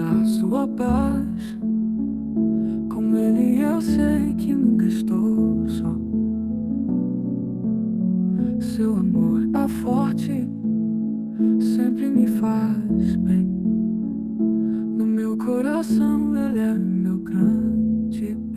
a sua paz. Com ele eu sei que nunca estou só. Seu amor é forte, sempre me faz bem. No meu coração ele é meu grande